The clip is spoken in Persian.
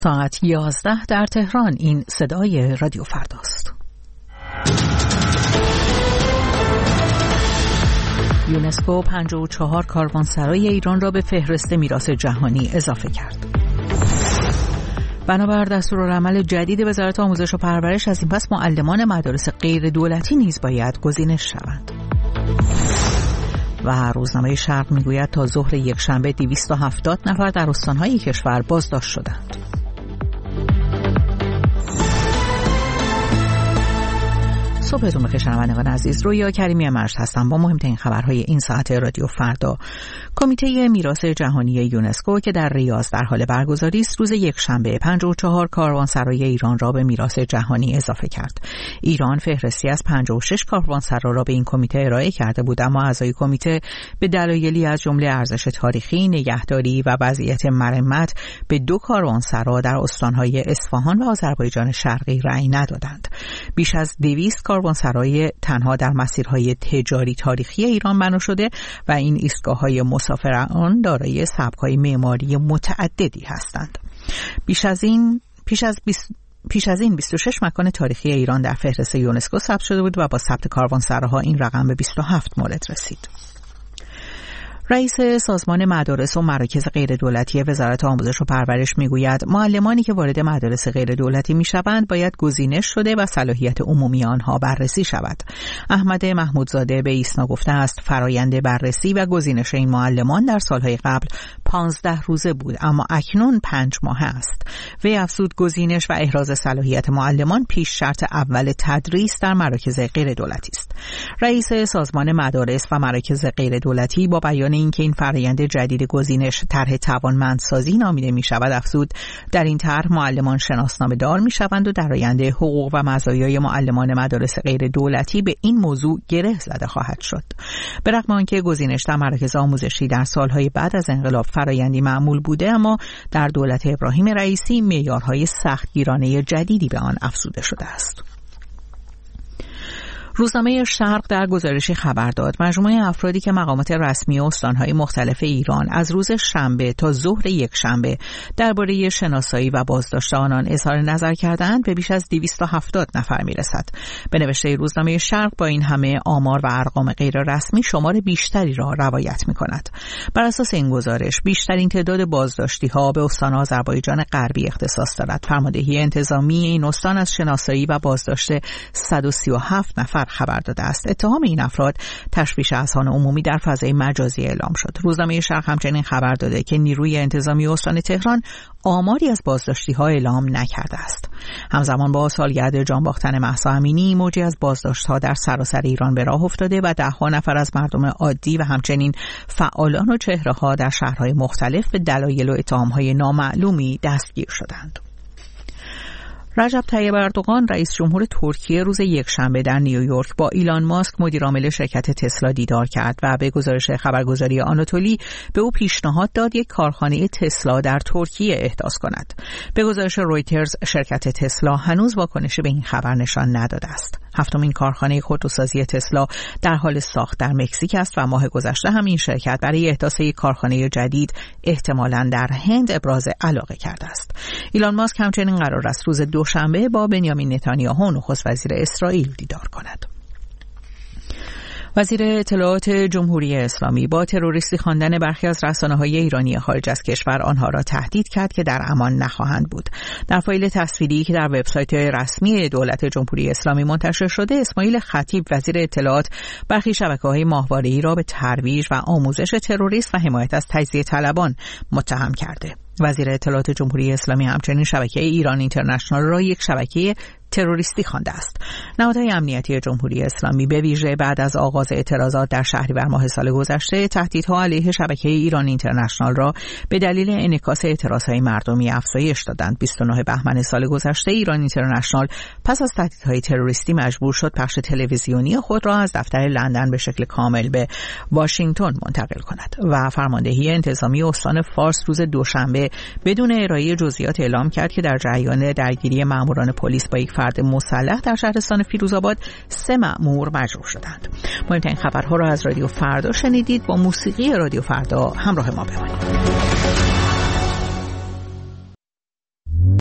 ساعت 11 در تهران. این صدای رادیو فرداست. یونسکو 54 کاروانسرای ایران را به فهرست میراث جهانی اضافه کرد. بنابر دستورالعمل جدید وزارت آموزش و پرورش از این پس معلمان مدارس غیر دولتی نیز باید گزینش شوند. و روزنامه شرق میگوید تا ظهر یکشنبه 270 نفر در استانهای کشور بازداشت شدند. صبحتون بخیر شنوندگان عزیز، رویا کریمی مرشد هستم با مهمترین خبرهای این ساعت رادیو فردا. کمیته میراث جهانی یونسکو که در ریاض در حال برگزاری است، روز یکشنبه 54 کاروانسرای ایران را به میراث جهانی اضافه کرد. ایران فهرستی از 56 کاروانسرا را به این کمیته ارائه کرده بود، اما اعضای کمیته به دلایلی از جمله ارزش تاریخی، نگهداری و وضعیت مرمت به 2 کاروانسرا در استانهای اصفهان و آذربایجان شرقی رأی ندادند. بیش از 200 کاروانسرای تنها در مسیرهای تجاری تاریخی ایران بنا شده و این ایستگاه‌های مسافران دارای سبک‌های معماری متعددی هستند. پیش از این 26 مکان تاریخی ایران در فهرست یونسکو ثبت شده بود و با ثبت کاروانسراها این رقم به 27 مورد رسید. رئیس سازمان مدارس و مراکز غیردولتی وزارت آموزش و پرورش میگوید معلمانی که وارد مدارس غیردولتی میشوند باید گزینش شده و صلاحیت عمومی آنها بررسی شود. احمد محمودزاده به ایسنا گفته است فرآیند بررسی و گزینش این معلمان در سالهای قبل 15 روزه بود، اما اکنون 5 ماه است. وی افزود گزینش و احراز صلاحیت معلمان پیش شرط اول تدریس در مراکز غیردولتی است. رئیس سازمان مدارس و مراکز غیردولتی با بیان اینکه این فرآیند جدید گزینش طرح توانمندسازی نامیده می شود افزود در این طرح معلمان شناسنامه دار می شوند و در آینده حقوق و مزایای معلمان مدارس غیر دولتی به این موضوع گره زده خواهد شد. به رغم آنکه گزینش در مراکز آموزشی در سالهای بعد از انقلاب فرآیندی معمول بوده، اما در دولت ابراهیم رئیسی معیارهای سختگیرانه جدیدی به آن افزوده شده است. روزنامه شرق در گزارشی خبر داد مجموعه افرادی که مقامات رسمی استانهای مختلف ایران از روز شنبه تا ظهر یکشنبه درباره شناسایی و بازداشت آنان اظهار نظر کردند به بیش از 270 نفر میرسد. به نوشته روزنامه شرق با این همه آمار و ارقام غیر رسمی شمار بیشتری را روایت می‌کند. بر اساس این گزارش بیشترین تعداد بازداشتی‌ها به استان آذربایجان غربی اختصاص دارد. فرماندهی انتظامی این استان از شناسایی و بازداشت 137 نفر خبر داده است. اتهام این افراد تشویش اذهان عمومی در فضای مجازی اعلام شد. روزنامه شرق همچنین خبر داده که نیروی انتظامی استان تهران آماری از بازداشتی‌ها اعلام نکرده است. همزمان با سالگرد جان باختن مهسا امینی، موجی از بازداشت‌ها در سراسر ایران به راه افتاده و 10 نفر از مردم عادی و همچنین فعالان و چهره‌ها در شهرهای مختلف به دلایل و اتهام‌های نامعلومی دستگیر شدند. رجب طیب اردوغان رئیس جمهور ترکیه روز یکشنبه در نیویورک با ایلان ماسک مدیر عامل شرکت تسلا دیدار کرد و به گزارش خبرگزاری آناتولی به او پیشنهاد داد یک کارخانه تسلا در ترکیه احداث کند. به گزارش رویترز شرکت تسلا هنوز واکنشی به این خبر نشان نداده است. هفتمین کارخانه خودروسازی تسلا در حال ساخت در مکزیک است و ماه گذشته هم این شرکت برای احداث یک کارخانه جدید احتمالاً در هند ابراز علاقه کرده است. ایلان ماسک همچنین قرار است روز دوشنبه با بنیامین نتانیاهو نخست وزیر اسرائیل دیدار کند. وزیر اطلاعات جمهوری اسلامی با تروریستی خواندن برخی از رسانه‌های ایرانی خارج از کشور آنها را تهدید کرد که در امان نخواهند بود. در فایل تصویری که در وبسایت رسمی دولت جمهوری اسلامی منتشر شده، اسماعیل خطیب وزیر اطلاعات برخی شبکه‌های ماهواره‌ای را به ترویج و آموزش تروریسم و حمایت از تجزیه طلبان متهم کرده. وزیر اطلاعات جمهوری اسلامی همچنین شبکه ایران اینترنشنال را یک شبکه تروریستی خوانده است. نهادهای امنیتی جمهوری اسلامی به ویژه بعد از آغاز اعتراضات در شهریور ماه سال گذشته تهدیدها علیه شبکه ایران اینترنشنال را به دلیل انعکاس اعتراضهای مردمی افزایش دادند. 29 بهمن سال گذشته ایران اینترنشنال پس از تهدیدهای تروریستی مجبور شد پخش تلویزیونی خود را از دفتر لندن به شکل کامل به واشنگتن منتقل کند و فرماندهی انتظامی استان فارس روز دوشنبه بدون ارائه جزئیات اعلام کرد که در جریان درگیری ماموران پلیس با یک فرد مسلح در شهرستان فیروزآباد 3 مأمور مجروح شدند. مهمترین خبرها را از رادیو فردا شنیدید. با موسیقی رادیو فردا همراه ما بمانید.